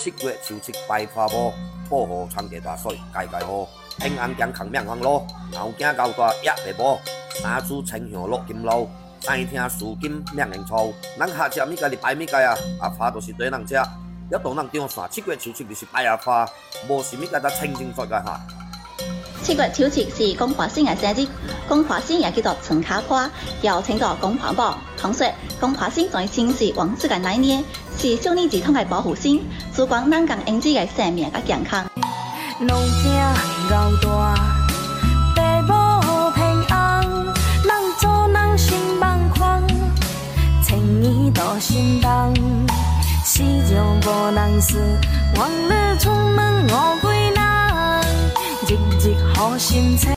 7月秋七拜花母，保护长家大水，家家好。平安健康免烦恼，后囝交大也袂无。三子清香落金路，三听事金免用错。咱下只物件是拜物件啊，阿花都是对人食。要到人张线7月秋七就是拜阿花，无是物件得清清楚楚哈。 7月秋七是公华星的生日，公华星也叫做陈卡花，又称作公华宝。传说公华星在前世王子的奶奶，是少年儿童的保护星，主管咱共婴子的生命甲健康。 老囝熬大，父母平安，人做人心梦宽，千年度心动，世上无人事，往日出门五归人，日日好心切，